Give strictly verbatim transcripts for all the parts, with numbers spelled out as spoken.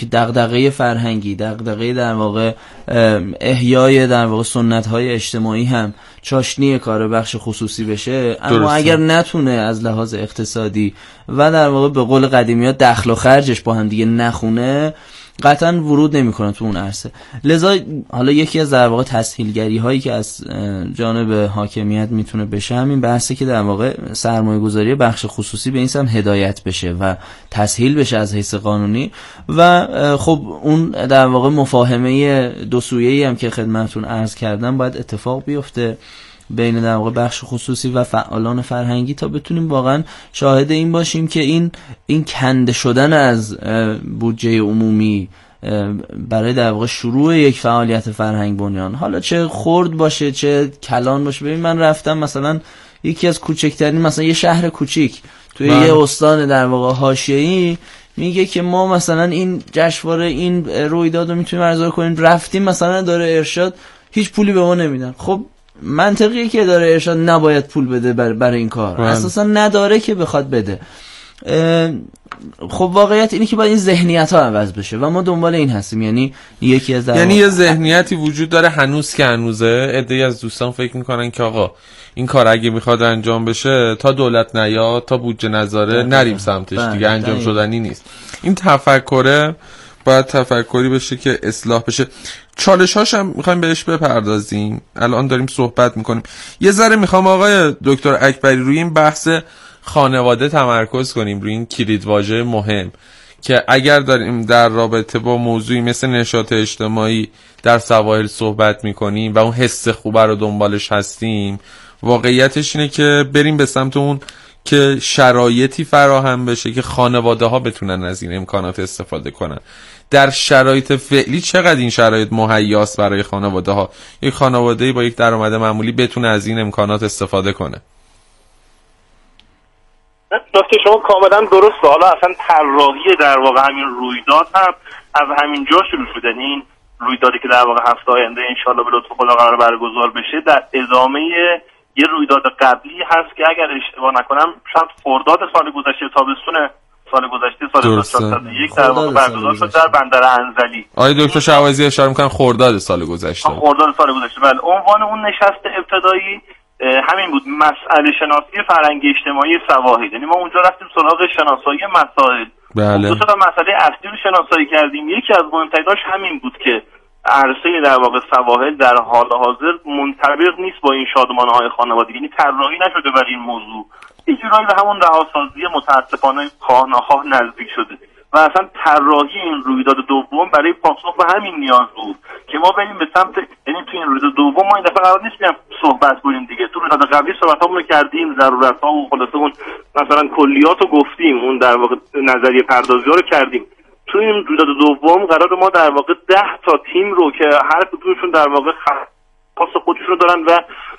دغدغه فرهنگی، دغدغه در واقع احیای در واقع سنت‌های اجتماعی هم چاشنی کار بخش خصوصی بشه. اما درسته. اگر نتونه از لحاظ اقتصادی و در واقع به قول قدیمی‌ها دخل و خرجش با هم دیگه نخونه، قطعا ورود نمی‌کنه تو اون عرصه. لذا حالا یکی از در واقع تسهیلگری هایی که از جانب حاکمیت میتونه بشه همین بحثه که در واقع سرمایه‌گذاری بخش خصوصی به این سمت هدایت بشه و تسهیل بشه از حیث قانونی و خب اون در واقع مفاهمه دو سویه‌ای هم که خدمتتون عرض کردم باید اتفاق بیفته بین در واقع بخش خصوصی و فعالان فرهنگی تا بتونیم واقعا شاهد این باشیم که این این کنده شدن از بودجه عمومی برای در واقع شروع یک فعالیت فرهنگ بنیان، حالا چه خرد باشه چه کلان باشه. ببین من رفتم مثلا یکی از کوچکترین مثلا یه شهر کوچیک توی من. یه استان در واقع حاشیه‌ای میگه که ما مثلا این جشنواره این رویداد رو میتونیم برگزار کنیم، رفتیم مثلا داره ارشاد هیچ پولی به ما نمیدن. خب منطقیه که اداره ارشاد نباید پول بده برای بر این کار، من. اساسا نداره که بخواد بده. خب واقعیت اینه که باید این ذهنیت ها عوض بشه و ما دنبال این هستیم. یعنی یکی از یعنی یه ذهنیتی وجود داره هنوز که هنوزه عده‌ای از دوستان فکر میکنن که آقا این کار اگه میخواد انجام بشه تا دولت نیاد تا بودجه نذاره نریم سمتش بله. دیگه انجام بله. شدنی نیست. این تفکره باید تفکری بشه که اصلاح بشه. چالش‌هاش هم می‌خوایم بهش بپردازیم. الان داریم صحبت می‌کنیم. یه ذره می‌خوام آقای دکتر اکبری روی این بحث خانواده تمرکز کنیم، روی این کلیدواژه مهم که اگر داریم در رابطه با موضوعی مثل نشاط اجتماعی در سواحل صحبت می‌کنیم و اون حس خوبه رو دنبالش هستیم، واقعیتش اینه که بریم به سمت اون که شرایطی فراهم بشه که خانواده ها بتونن از این امکانات استفاده کنن. در شرایط فعلی چقدر این شرایط مهیاست برای خانواده ها؟ یک خانواده‌ای با یک درآمد معمولی بتونه از این امکانات استفاده کنه؟ نکته شما کاملا درسته. حالا اصلا طراحی در واقع همین رویداد هم از همین جا شروع شده. این رویدادی که در واقع هفته آینده ان شاءالله به لطف خدا قرار برگزار بشه در ادامه یه رویداد قبلی هست که اگر اشتباه نکنم شاید خرداد سال گذشته تابستون سال گذشته سال دو هزار و یک در واقع برگزار شد در بندر انزلی. آقای دکتر شعبازی اشاره می‌کنن خرداد سال گذشته. خرداد سال گذشته بله. عنوان اون نشست ابتدایی همین بود، مسئله شناسی فرهنگی اجتماعی سواحل. یعنی ما اونجا رفتیم سراغ شناسایی مسائل. بله. دو تا مسئله اصلی رو شناسایی کردیم. یکی از مهم‌تریناش همین بود که عرصه در واقع سواحل در حال حاضر منطبق نیست با این شادمانه‌های خانوادگی، یعنی طراحی نشده برای این موضوع. یه جورایی به همون رهاسازی متأسفانه خواه ناخواه نزدیک شده و اصلا طراحی این رویداد دوم برای پاسخ به همین نیاز بود که ما بریم به سمت، یعنی تو این رویداد دوم ما این دفعه قرار نیست بیام صحبت کنیم دیگه. تو رویداد قبلی صحبتامون رو کردیم، ضرورت‌ها و خلاصه اون مثلا کلیات رو گفتیم، اون در واقع نظریه پردازی‌ها رو کردیم. تو این رویداد دوم قرار ما در واقع ده تا تیم رو که هر کدومشون در واقع خاص خودشون دارن و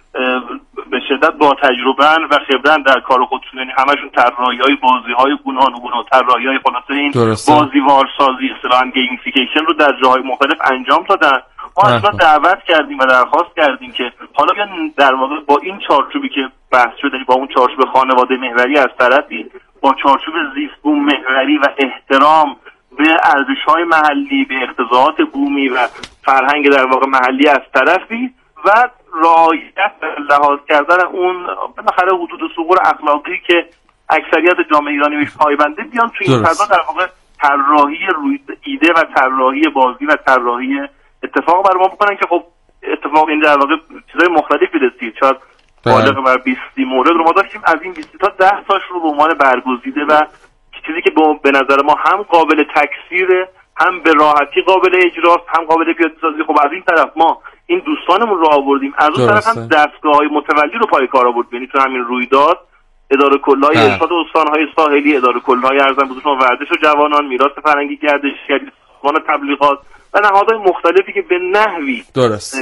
به شدت با تجربه و خبرن در کار خودشون، یعنی همشون طراحی‌های بازی‌های گوناگون و طراحی‌های خلاصه این بازیوارسازی اصطلاحاً گیمفیکیشن رو در جاهای مختلف انجام دادن. ما اصلا دعوت کردیم و درخواست کردیم که حالا بیان در واقع با این چارچوبی که بحث شده، با اون چارچوب خانواده محوری از طرفی، با چارچوب زیست بوم محوری و احترام به ارزش‌های محلی، به اقتضاعات بومی و فرهنگ در واقع محلی از طرفی و رعایت لحاظ کردن اون بالاخره حدود ثغور اخلاقی که اکثریت جامعه ایرانی بهش پایبنده، بیان توی این فضا در واقع طراحی روی ایده و طراحی بازی و طراحی اتفاق برای ما بکنن که خب اتفاق این در واقع چیزای مختلفی رسید. شاید بالغ بر بیست مورد رو ما داشتیم، از این بیست تا ده تاش رو به عنوان برگزیده و چیزی که به نظر ما هم قابل تکثیره، هم به راحتی قابل اجراست، هم قابل پیاده سازی. خب از این طرف ما این دوستانمون رو آوردیم، از اون طرف هم دستگاه‌های متولی رو پای کار آوردیم. یعنی تو همین رویداد اداره کل‌های ارشاد استان‌های ساحلی، اداره کل‌های ارزم بزرگ ورزش و جوانان، میراث فرهنگی، گردشگری، سازمان تبلیغات و نهادهای مختلفی که به نحوی درست.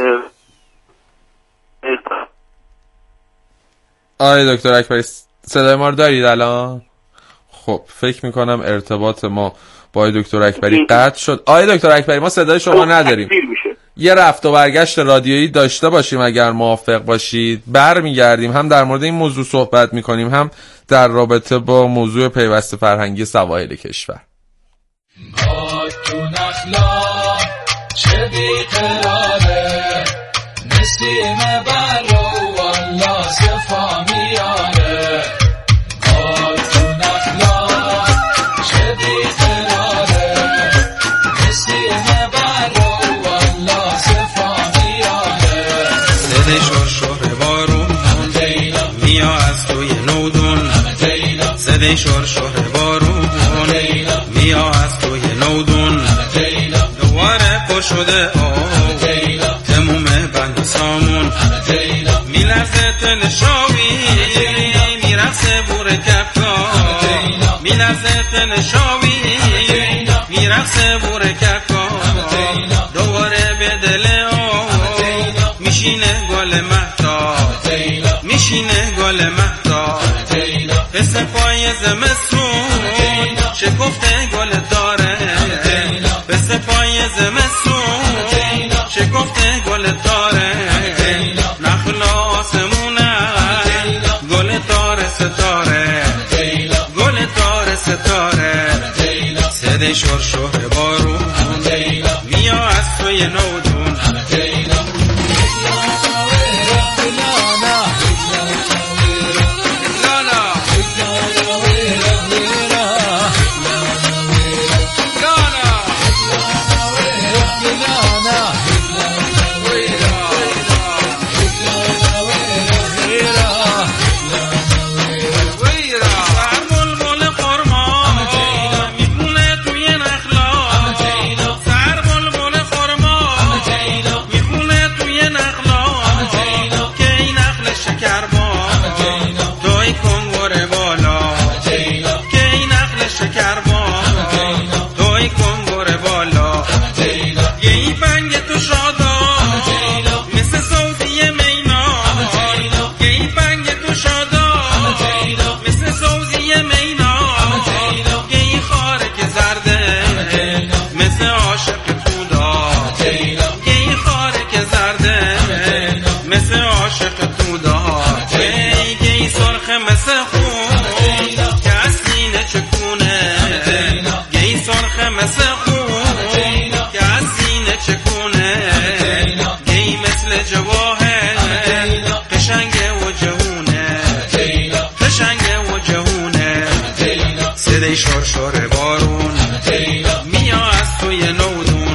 آقای دکتر اکبری صدای ما رو دارید الان؟ خب فکر میکنم ارتباط ما با آقای دکتر اکبری قطع شد. آقای دکتر اکبری ما صدای شما نداریم. یه رفت و برگشت رادیویی داشته باشیم اگر موافق باشید. برمیگردیم هم در مورد این موضوع صحبت میکنیم، هم در رابطه با موضوع پیوست فرهنگی سواحل کشور. باد تو نخلا چه بیقراره، نسیم برو والله صفا میاره. باد تو نخلا چه بیقراره، نسیم برو والله صفا میاره. صدای شرشر بارون میا از توی نودون، صدای شرشر بارون میا از توی نودون. دواره پر شده آب تموم بند سامون، میلرزه تن شاوی میرقصه بور کپکا، میلرزه تن شاوی میرقصه بور کپکا. دواره به دل آب میشینه گل مهتا، میشینه گل مهتا. پس پای زمستون شکفته گل داره، پس پای زمستون شکفته گل داره. نخلا آسمونه گل داره ستاره، گل داره ستاره. صدای شرشر بارون میا از توی نودون. صدای شرشر بارون میا از توی نودون.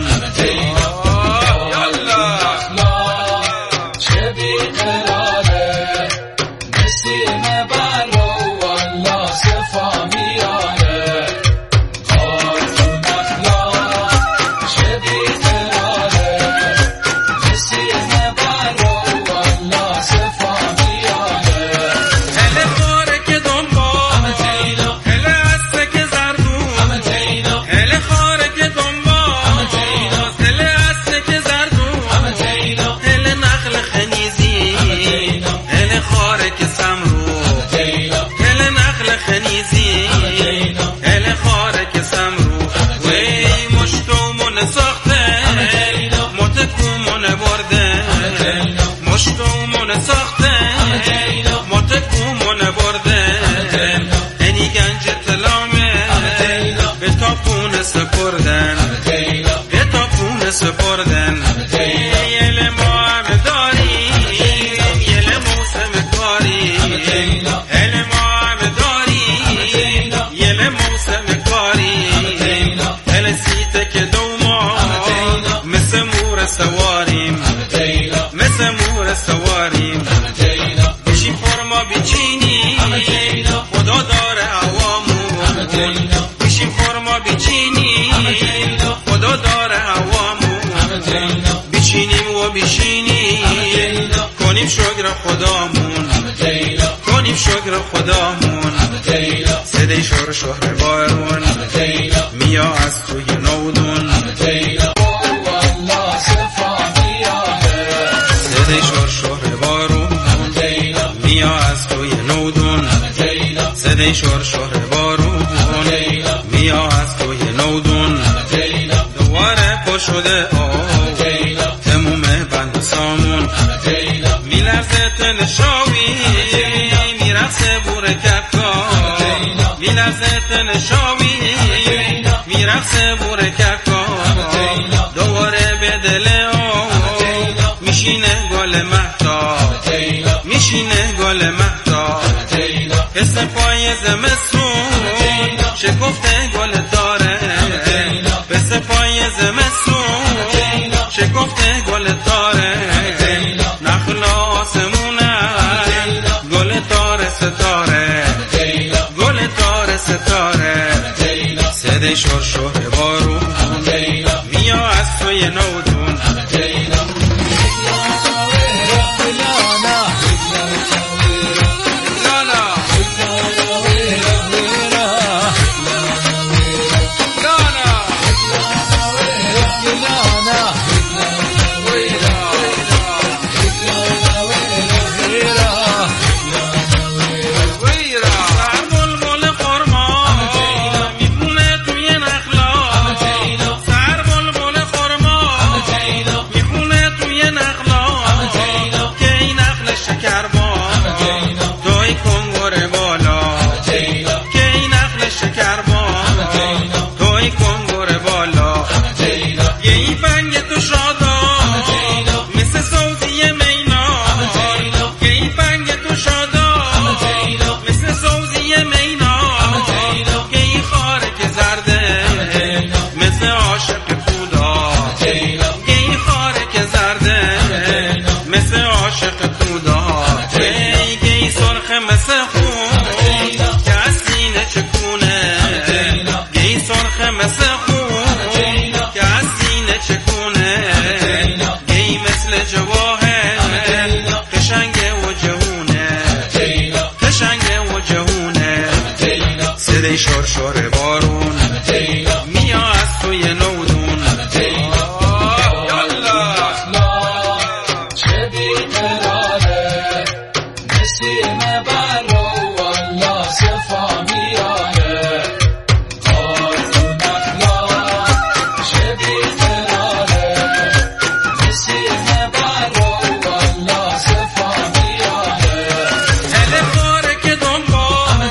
چه بیقراره، نسیم برو والله صفا میاره. باد تو نخلا چه بیقراره، نسیم برو والله صفا میاره. هله خاره که دنبال هله عصر که زردون، هله خاره که دنبال هله عصر که زردون. هله نخل خنیزی هله خاره که سمرو، هله نخل خنیزی هله خاره که سمرو. وی مشتومون ساخته متکومون برده، مشتومون ساخته متکومون برده. اینی گنج تلامه به تاپون سپردن، به تاپون سپردن. یل ما هم داریم یل موسم کاری، یل ما هم داریم یل موسم کاری. یل سیته که دوما مثل مور سواریم، مثل مور سواریم. بشیم خورما بچینی خدا داره عوامون، بشیم خورما بچینی خدا داره عوامون. بچینیم و بشینیم کنیم شکر خدامون، کنیم شکر خدامون. صدای شرشر بارون میا از توی نودون، والله صفا میاره. صدای شرشر بارون میا از توی نودون، صدای شرشر بارون میا از توی نودون. دواره پر شده آب تموم بند سامون، میلرزه تن شاوی میرقصه بور کپکا، میلرزه تن شاوی میرقصه بور کپکا. پای زمستون شکفته گل داره به سپای زمستون شکفته گل داره نخل آسمونه گل داره ستاره گل داره ستاره صدای شرشر بارون میاد از توی نودون شرشر بارون میاد از توی نودون چه بیقراره نسیم برو والله صفا میاره قارون اخلا چه بیقراره نسیم برو والله صفا میاره هل خاره که دنبال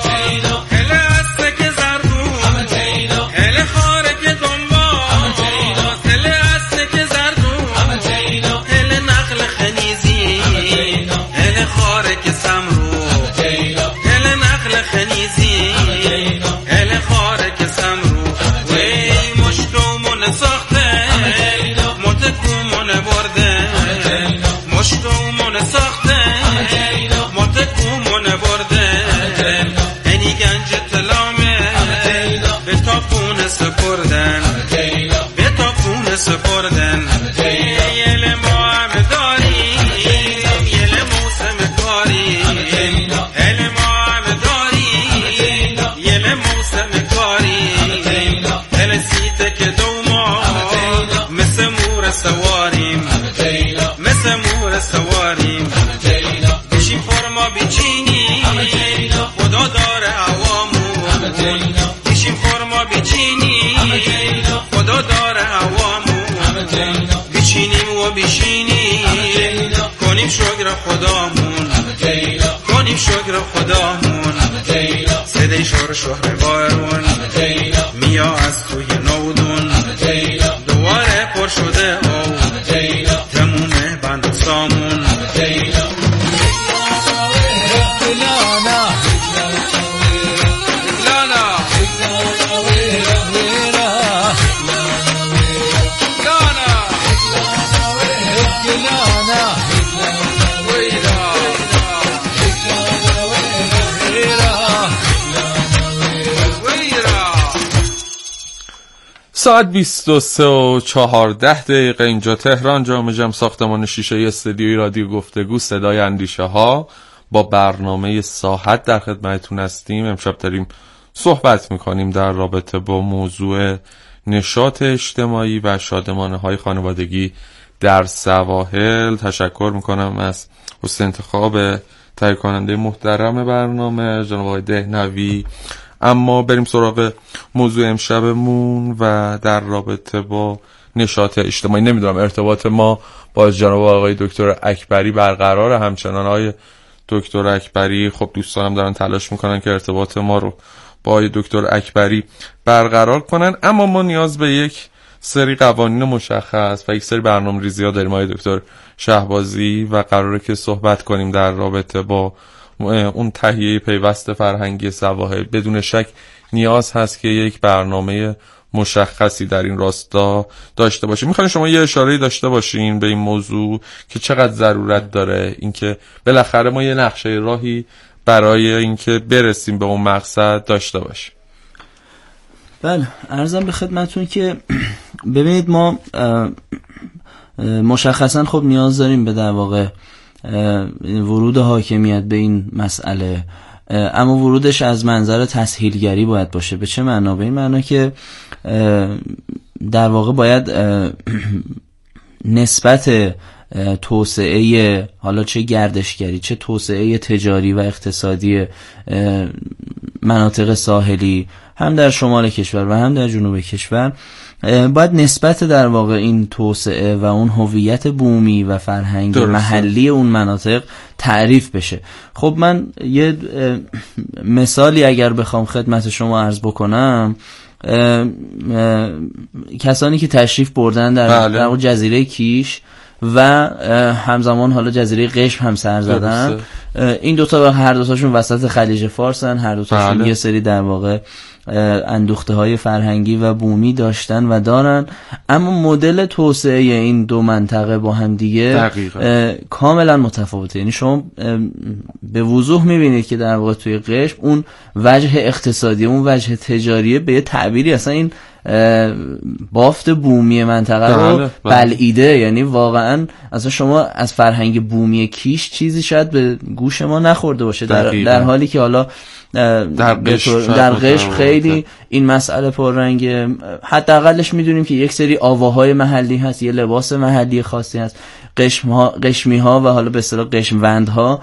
سپردن به تاپون سپردن یل ما هم داریم یل موسم کاریم یل ما هم داریم یل موسم کاریم یل سیته که دو ما مثل مور سواریم مثل مور سواریم بشیم فرما بیچینیم خدا داره عوامون بشیم فرما بیچینیم خدا داره عوامون بیچینیم و بیشینیم کنیم شکر خدامون کنیم شکر خدامون صدای شرشر بارون میاد از توی نودون دواره پر شده او تموم بند و سامون ساعت بیست و سه و چهارده دقیقه اینجا تهران، جامع جم ساختمان شیشه استودیوی رادیو گفتگو صدای اندیشه ها با برنامه ساحت در خدمتتون هستیم. امشب داریم صحبت میکنیم در رابطه با موضوع نشاط اجتماعی و شادمانه های خانوادگی در سواحل. تشکر میکنم از حسن انتخاب تهیه کننده محترم برنامه جناب آقای دهنوی. اما بریم سراغ موضوع امشبمون و در رابطه با نشاط اجتماعی. نمیدونم ارتباط ما با جناب آقای دکتر اکبری برقرار، همچنان آقای دکتر اکبری خب دوستانم دارن تلاش میکنن که ارتباط ما رو با آقای دکتر اکبری برقرار کنن، اما ما نیاز به یک سری قوانین مشخص و یک سری برنامه‌ریزی‌ها داریم آقای دکتر شهبازی و قراره که صحبت کنیم در رابطه با اون تهیه پیوست فرهنگی سواحل. بدون شک نیاز هست که یک برنامه مشخصی در این راستا داشته باشه. میخواین شما یه اشاره‌ای داشته باشین به این موضوع که چقدر ضرورت داره اینکه بالاخره ما یه نقشه راهی برای اینکه برسیم به اون مقصد داشته باشیم. بله، عرضم به خدمتون که ببینید ما مشخصا خب نیاز داریم به در واقع ورود حاکمیت به این مسئله، اما ورودش از منظر تسهیلگری باید باشه. به چه معنا؟ به این معنا که در واقع باید نسبت توسعه حالا چه گردشگری چه توسعه تجاری و اقتصادی مناطق ساحلی هم در شمال کشور و هم در جنوب کشور باید نسبت در واقع این توسعه و اون هویت بومی و فرهنگی محلی اون مناطق تعریف بشه. خب من یه مثالی اگر بخوام خدمت شما عرض بکنم، اه اه کسانی که تشریف بردن در, بله. در جزیره کیش و همزمان حالا جزیره قشم هم سر زدن، این دوتا هر دوتاشون وسط خلیج فارسن، هر دوتاشون بله. یه سری در واقع اندوخته های فرهنگی و بومی داشتن و دارن، اما مدل توسعه این دو منطقه با هم دیگه کاملا متفاوته. یعنی شما به وضوح میبینید که در واقع توی قشم اون وجه اقتصادی، اون وجه تجاریه به یه تعبیری اصلا این بافت بومی منطقه رو بلعیده. یعنی واقعا اصلا شما از فرهنگ بومی کیش چیزی شاید به گوش ما نخورده باشه، در, در حالی که حالا در قشم در قشم خیلی این مسئله پررنگه. حداقلش میدونیم که یک سری آواهای محلی هست، یه لباس محلی خاصی هست، قشم ها، قشمی ها و حالا به اصطلاح قشموند ها،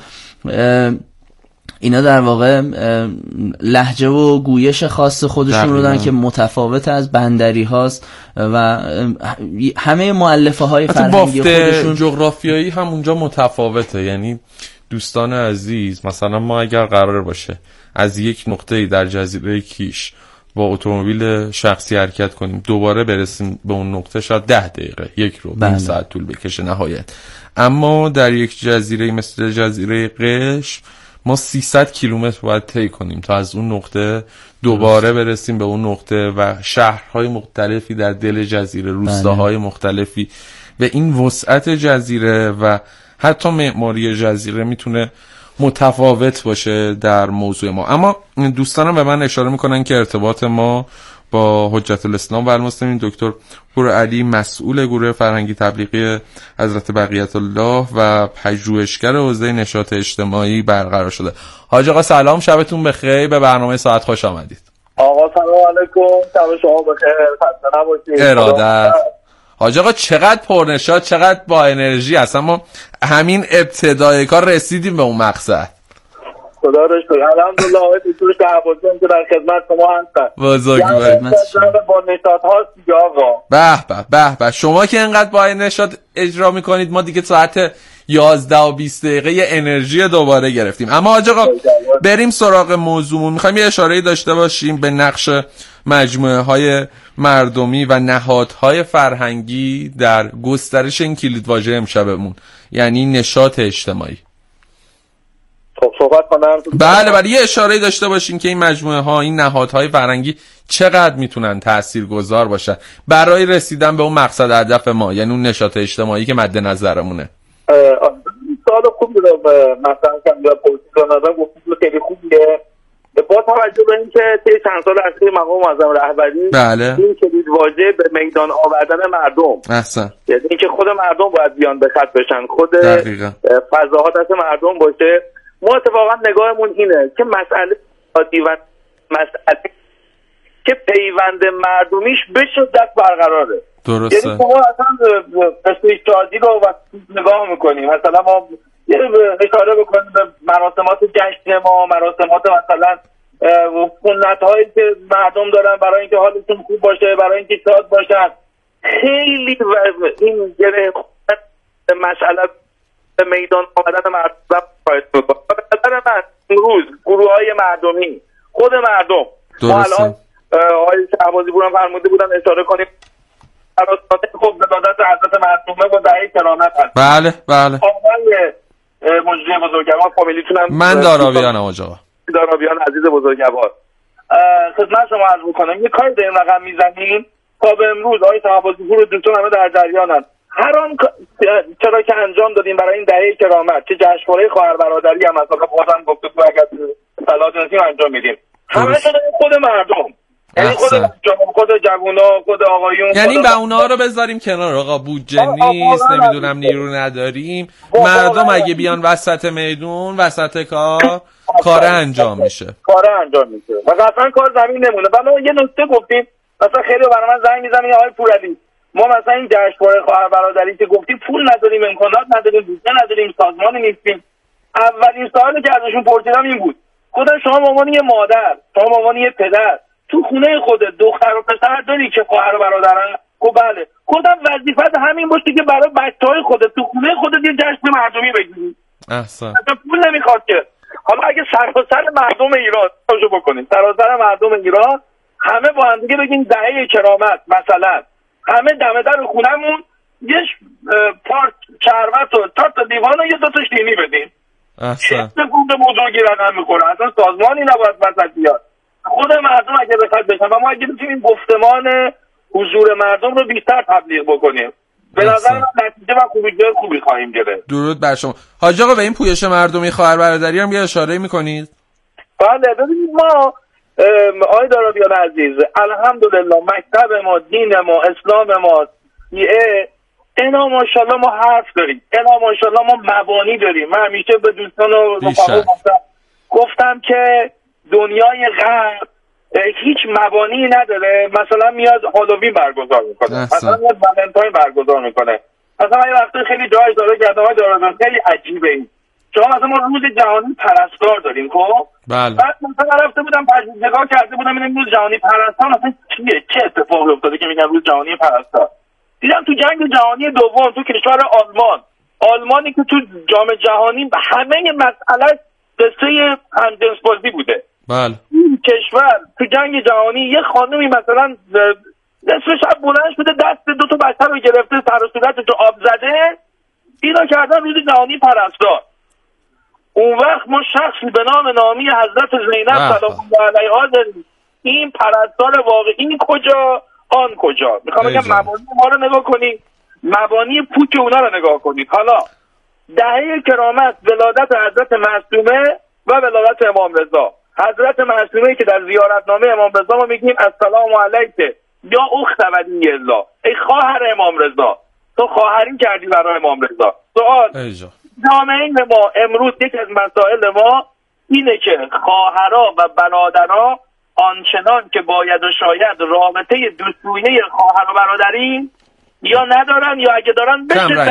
اینا در واقع لهجه و گویش خاص خودشون رو دارن که متفاوت از بندری هاست و همه مؤلفه های فرهنگی خودشون جغرافیایی هم اونجا متفاوته. یعنی دوستان عزیز، مثلا ما اگر قرار باشه از یک نقطه در جزیره کیش با اتومبیل شخصی حرکت کنیم دوباره برسیم به اون نقطه شاید ده دقیقه، یک رو نیم ساعت طول بکشه نهایت. اما در یک جزیره مثل جزیره قشم ما سیصد کیلومتر باید طی کنیم تا از اون نقطه دوباره برسیم به اون نقطه و شهرهای مختلفی در دل جزیره، روستاهای مختلفی. و این وسعت جزیره و حتی معماری جزیره میتونه متفاوت باشه در موضوع ما. اما دوستانم به من اشاره میکنن که ارتباط ما با حجت الاسلام و المسلمین دکتر پور علی، مسئول گروه فرهنگی تبلیغی حضرت بقیت الله و پژوهشگر حوزه نشاط اجتماعی برقرار شده. حاج آقا سلام، شبتون بخیر، به برنامه ساعت خوش آمدید. آقا سلام علیکم، شب شما بخیر، خسته نباشید. ارادت. حاج آقا چقدر پرنشاط، چقدر با انرژی. اصلا ما همین ابتدای کار رسیدیم به اون مقصد. خدا رو شکر، الحمدلله. آقای دکتر شهبازیان که در خدمت شما هستن. بزرگوار. با نشاط هاست دیگه آقا. به به به به، شما که اینقدر با نشاط اجرا میکنید ما دیگه ساعت یازده و بیست دقیقه انرژی دوباره گرفتیم. اما حاج آقا بریم سراغ موضوعمون. میخوایم یه اشاره‌ای داشته باشیم به نقش مجموعه های مردمی و نهادهای فرهنگی در گسترش این کلیدواژه امشبمون، یعنی نشاط اجتماعی. خب صحبت کنم. بله بله، یه اشاره‌ای داشته باشین که این مجموعه ها، این نهادهای فرهنگی چقدر میتونن تاثیرگذار باشن برای رسیدن به اون مقصد هدف ما، یعنی اون نشاط اجتماعی که مد نظرمونه. سوال خوبی رو مثلا کم یا پرسیدن ازم گفتید خیلی خوبیه. با توجه به اینکه طی چند سال اخیر مقام معظم رهبری بله. این کلیدواژه به میدان آوردن مردم، احسن، یعنی اینکه خود مردم باید بیان به خط بشن، خود فضاها دست مردم باشه. ما اتفاقا نگاهمون اینه که مسئله عادی و مسئله که پیوند مردمیش به شدت برقراره. درسته. یعنی ما اصلا استیشادی رو نگاه میکنیم، مثلا ما یه اشاره بکنیم به مراسمات جشن ما، مراسمات مثلا سنت هایی که مردم دارن برای اینکه حالشون خوب باشه، برای اینکه شاد باشن. خیلی این گره مسئله به میدان آمدن مردم باید بکنه. به نظر من امروز گروه های مردمی، خود مردم، ما الان آقای شهبازی بودن فرموده بودن اشاره کنیم مراسمات خب ولادت حضرت معصومه با دعای کرامت هست. بله بله. آقای مجری بزرگوار، فامیلیتونم من دارابیانم آقا. دارابیان عزیز بزرگوار، خدمت شما عرض می‌کنم یه کاری در این رقم میزنیم تا به امروز آقای تماس‌پور و دوستان همه در جریانن. هر آن چرا که انجام دادیم برای این دهه کرامت، چه جشنواره خواهر برادری هم مثلا بازم گفتگو اگر صلاح جنسی انجام میدیم، همه شده خود مردم، یعنی خود خود جوونا، خود آقایون، یعنی به اونها رو بذاریم کنار. آقا بودجه نیست، نمیدونم نیرو نداریم، مردم اگه بیان وسط میدون وسط کار کار انجام میشه کار انجام میشه و اصلا کار زمین نمونه. ولی یه نکته گفتیم، مثلا خیلی برای من زنگ میزنن آقای پورعلی ما مثلا این جشنواره خواهر برادری که گفتیم پول نداریم، امکانات نداریم، بودجه نداریم، سازمانی نیستیم. اولین سوالی که ازشون پرسیدم این بود خدا شما به عنوان یه مادر، شما به عنوان یه پدر تو خونه خودت دختر و پسر داری که خواهر و برادرن؟ گفت بله. گفتم وظیفت همین باشه که برای بچهای خودت تو خونه خودت یه جشن مردمی بگیری. احسن. اصلا پول نمیخواد که. حالا اگه سراسر مردم ایران توجه بکنیم، سراسر مردم ایران همه با هم دیگه بگیم دهه کرامت مثلا، همه دم در خونمون یه پارت شربت و چهار تا دیوان و یه دو تا شیرینی بدیم. احسن. چه گونده بزرگی رقم میخوره، اصلا سازمانی نباید وسط بیاد. خود مردم اگه بخواد بشن و ما اگه بتونیم گفتمان حضور مردم رو بیشتر تبلیغ بکنیم، به نظر من نتیجه و خوبی خوبی خواهیم گرفت. درود بر شما. حاج آقا به این پویش مردمی خواهر برادری هم یه اشاره میکنید؟ بله ببینید ما آقای دارابیان عزیز الحمدلله مکتب ما، دین ما، اسلام ما اینا ماشاءالله ما حرف داریم، اینا ماشاءالله ما مبانی داریم. من همیشه به دوستان و رفقا گفتم گفتم که دنیای غرب هیچ مبانی نداره. مثلا میاد هالووین برگزار میکنه، مثلا میاد ولنتاین برگزار میکنه، مثلا یه وقتی خیلی جای داره گردهای داره خیلی عجیبه این شما مثلا ما روز جهانی پرستار داریم خب بله. بعد مثلا رفته بودم نگاه کرده بودم این روز جهانی پرستار مثلا چیه، چه اتفاقی افتاده که میگن روز جهانی پرستار. دیدم تو جنگ جهانی دوم تو کشور آلمان، آلمانی که تو جام جهانی همه مسئله قصه همجنسبازی بوده. بله. این کشور تو جنگ جهانی یه خانومی مثلا نصف شب بلند شده دست دو تا بچه رو گرفته سر و صورتش رو آب زده، اینا کردن روز جهانی پرستار. اون وقت ما شخصی به نام نامی حضرت زینب سلام الله علیها داریم. این پرستار واقعی این کجا آن کجا؟ میخوام بگم مبانی ما رو نگاه کنید، مبانی پوک اونا رو نگاه کنید. حالا دهه کرامت ولادت حضرت معصومه و ولادت امام رضا. حضرت معصومه که در زیارتنامه امام رضا ما میگیم السلام علیک یا اخت ولی الله، ای خواهر امام رضا، تو خواهری کردی برای امام رضا. سوال جامعه ما امروز یک از مسائل ما اینه که خواهرها و برادرها آنچنان که باید و شاید رابطه دوستویه خواهر و برادری یا ندارن یا اگه دارن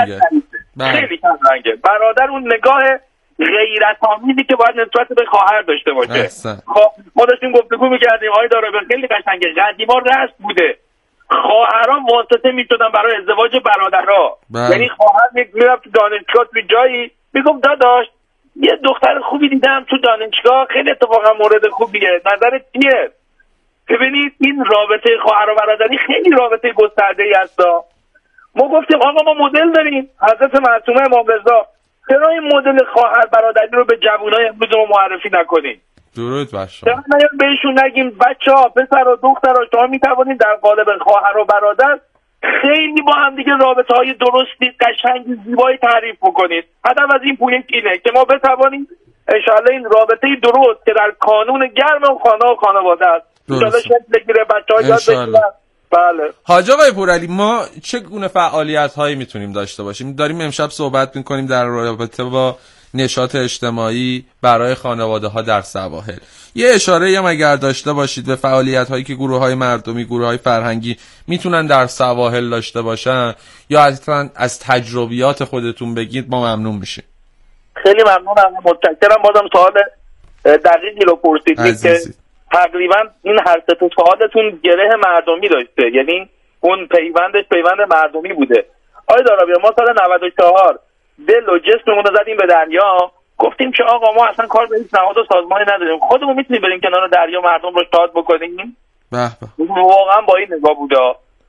بشه خیلی کم رنگه. برادر اون نگاه غیرت‌آمیزی که باید نسبت به خواهر داشته باشه. خودشون گفتگو می‌کردیم آقای داره خیلی قشنگه، قدیما رسم بوده خواهرها واسطه می‌شدن برای ازدواج برادرها. یعنی خواهر میرفت تو دانشگاه تو جایی میگفت داداش یه دختر خوبی دیدم تو دانشگاه خیلی اتفاقا مورد خوبیه، نظرت چیه؟ ببینید این رابطه خواهر و برادری خیلی رابطه گسترده‌ای هستا. ما گفتیم آقا ما مدل داریم، حضرت معصومه امام رضا، چرا این مدل خواهر برادری رو به جوانای امروز ما معرفی نکنیم؟ درود بر شما. چرا بهشون نگیم بچه‌ها پسر و دخترها شما میتوانید در قالب خواهر و برادر خیلی با هم دیگه رابطه های درستی قشنگ زیبایی تعریف بکنید. هدف از این پویه اینه که ما بتوانیم انشالله این رابطه درست که در کانون گرم و خانه و خانواده است انشالله شکل بگیره، بچه‌ها یاد بگیرن. بله. حاج آقای پورعلی ما چه گونه فعالیت هایی میتونیم داشته باشیم؟ داریم امشب صحبت میکنیم در رابطه با نشاط اجتماعی برای خانواده ها در سواحل. یه اشاره هم اگر داشته باشید به فعالیت هایی که گروه های مردمی، گروه های فرهنگی میتونن در سواحل داشته باشن یا اصلا از تجربیات خودتون بگید ما ممنون میشیم. خیلی ممنونم، متشکرم. بازم سوال دقیقی رو پرسیدید که تقریبا این هر سه تا سوالتون گره مردمی داشته، یعنی اون پیوندش پیوند مردمی بوده. آقای دارابیان ما سال نود و چهار دل و جسممون رو زدیم به دریا، گفتیم که آقا ما اصلا کار به هیچ نهاد و سازمانی نداریم، خودمون میتونیم بریم کنار دریا مردم رو شاد بکنیم. به به. واقعا با این نگاه بوده.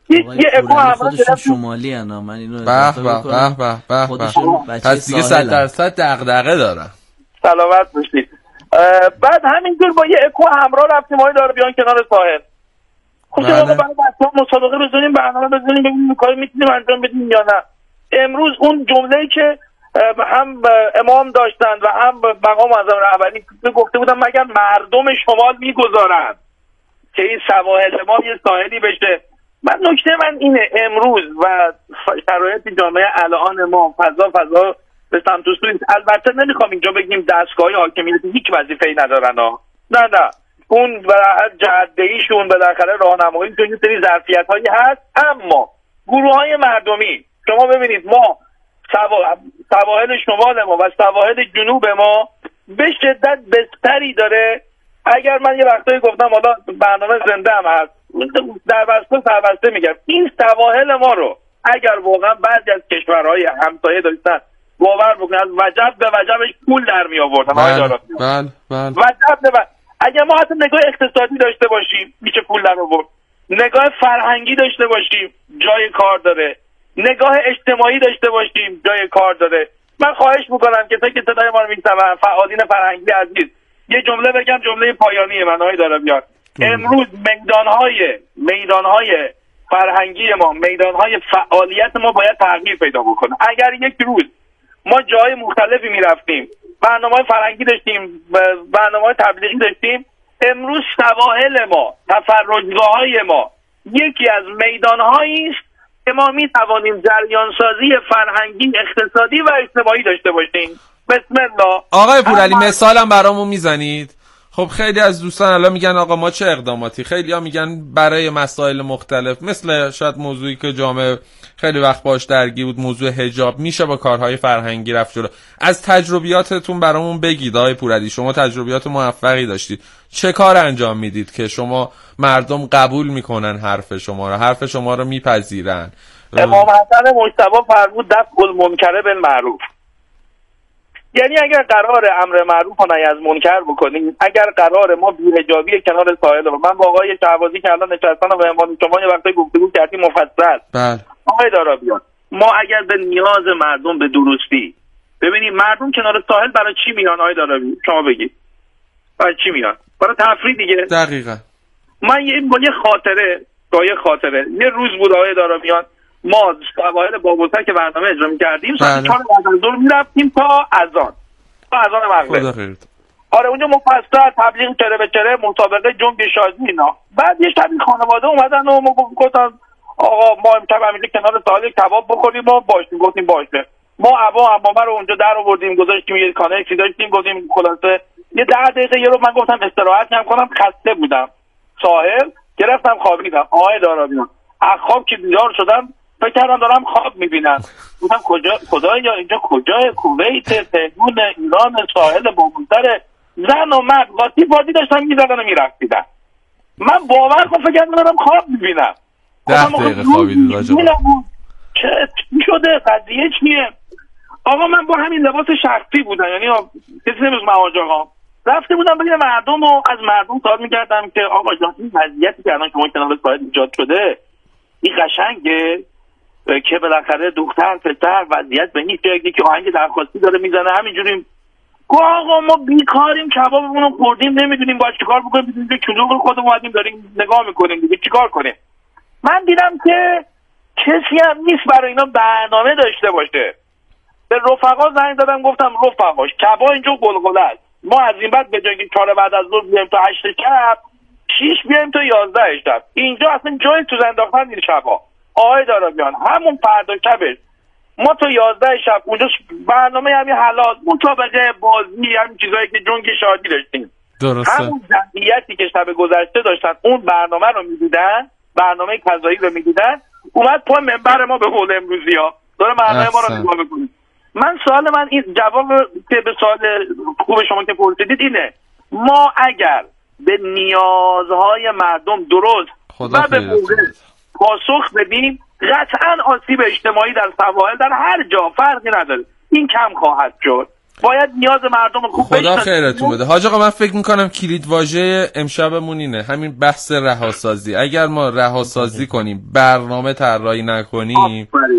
یه اکو هم خودشون شمالی انا من اینو اضافه بکنم. به به به به پس دیگه صد درصد دغدغه دارن. سلامت باشید. بعد همینطور با یه اکو همراه رفتیم آقای داربیان کنار ساحل. خب چرا بعد اصلا مسابقه بزنیم، برنامه بزنیم، ببینیم کاری میتونیم انجام بدیم یا نه. امروز اون جمله‌ای که هم امام داشتن و هم مقام معظم رهبری گفته بودن مگر مردم شمال میگذارن که این سواحل ما یه ساحلی بشه. من نکته من اینه امروز و شرایط جامعه الان ما فضا فضا به سمت و سوی، البته نمیخوام اینجا بگیم دستگاه حاکمیت هیچ وظیفه‌ای ندارن ها. نه نه اون برای جهت‌دهیشون بالاخره راهنمایی تو یه سری ظرفیت‌هایی هست، اما گروه‌های مردمی شما ببینید ما سواحل شمال ما و سواحل جنوب ما به شدت بستری داره. اگر من یه وقتایی گفتم حالا برنامه زنده هم هست در بسته سربسته میگم این سواحل ما رو اگر واقعا بعضی از کشورهای همسایه داشتن باور بکنید از وجب به وجبش پول در می آوردن. بله بله بله وجب به وجب. اگر ما حتی نگاه اقتصادی داشته باشیم میشه پول در آورد، نگاه فرهنگی داشته باشیم جای کار داره، نگاه اجتماعی داشته باشیم جای کار داره. من خواهش میکنم که تا که صدای ما رو میشنون فعالین فرهنگی عزیز یه جمله بگم، جمله پایانی من آقای داربیان. امروز میدانهای میدانهای فرهنگی ما، میدانهای فعالیت ما باید تغییر پیدا بکنه. اگر یک روز ما جای مختلفی میرفتیم، برنامه‌های فرهنگی داشتیم، برنامه‌های تبلیغی داشتیم، امروز سواحل ما، تفرجگاه‌های ما یکی از میدانهایی است که ما میتوانیم جریان سازی فرهنگی، اقتصادی و اجتماعی داشته باشیم. بسم الله. آقای پورعلی مثالم برامون میزنید؟ خب خیلی از دوستان الان میگن آقا ما چه اقداماتی، خیلی ها میگن برای مسائل مختلف مثل شاید موضوعی که جامعه خیلی وقت باش درگیر بود، موضوع حجاب، میشه با کارهای فرهنگی رفت جلو. از تجربیاتتون برامون بگید آقای پورعلی، شما تجربیات موفقی داشتید، چه کار انجام میدید که شما مردم قبول میکنن حرف شما رو، حرف شما رو میپذیرن؟ امام حسن مجتبی فرمود دفع المنکر بالمعروف. یعنی اگر قرار امر معروف و نهی از منکر بکنیم، اگر قرار ما بی‌حجابی کنار ساحل رو، من با آقای شهبازی که الان نشستن و به عنوان شما یه وقتی گفتگو کردیم مفصل، بله آقای داربیان ما اگر به نیاز مردم به درستی ببینید مردم کنار ساحل برای چی میان آقای داربیان شما بگید برای چی میان؟ برای تفریح دیگه. دقیقاً. من یه با یه خاطره با یه خاطره یه روز بود آقای داربیان ما سواحل بابوسر که برنامه اجرا می‌کردیم ساعت چهار بعد از ظهر می‌رفتیم تا اذان تا اذان مغرب. آره اونجا مفصل تبلیغ چره به چره، مسابقه جنگ شادی اینا. بعد یه شب خانواده اومدن و ما گفتن آقا ما امشب همینجا کنار ساحل کباب بخوریم و باشیم. گفتیم باشه. ما ابا عمامه رو اونجا در آوردیم گذاشتیم یه کانکسی داشتیم، گفتیم خلاصه یه ده دقیقه یه رو من گفتم استراحت کنم، خسته بودم. ساحل گرفتم خوابیدم. آقای داربیان از خواب که بیدار شدم فکر کردم دارم خواب میبینم. گفتم کجا خدایا اینجا کجای کویت، تهران، ایران، ساحل بابوسر، زن و مرد قاطی بازی داشتن میزدن و میرفتیدن. من باور کن فکر کردم دارم خواب میبینم. ده دقیقه خوابیدید راجع چه شده قضیه چیه؟ آقا من با همین لباس شخصی بودم، یعنی کسی نمیز مواجه آقا رفته بودم بین مردم و از مردم سوال میکردم که آقا جان این وضعیتی که الان شما کنار ساحل ایجاد شده این قشنگه که بالاخره دختر پسر وضعیت به هیچ جایی که آهنگ درخواستی داره میزنه همینجوری آقا ما بیکاریم کبابمون رو خوردیم نمیدونیم باید چیکار بکنیم، بدونیم که کلوغ خودمون اومدیم داریم نگاه میکنیم دیگه چیکار کنیم. من دیدم که کسی هم نیست برای اینا برنامه داشته باشه. به رفقا زنگ دادم گفتم رفقاش کباب اینجا گلگله است، ما از این بعد به جای اینکه چهار بعد از ظهر بیایم تا هشت شب شش بیایم تا یازده شب اینجا اصلا جای تو انداختن این شبا. آقای داربیان همون فردا شبش ما تا یازده شب اونجا برنامه همین حلال مسابقه بازی همین چیزایی که جنگ شادی داشتیم. درسته. همون جمعیتی که شب گذشته داشتن اون برنامه رو میدیدن، برنامه قضایی رو میدیدن، اومد پای منبر ما به قول امروزی ها داره برنامه ما رو نگاه میکنه. من سوال من این جواب که به سوال خوب شما که پرسیدید اینه ما اگر به نیازهای مردم درست و به موقع پاسخ بدیم قطعا آسیب اجتماعی در سواحل در هر جا فرقی نداره این کم خواهد شد. باید نیاز مردم رو خدا خیرتون بده. حاج آقا من فکر میکنم کلید واژه امشبمون اینه، همین بحث رهاسازی. اگر ما رهاسازی کنیم، برنامه طراحی نکنیم،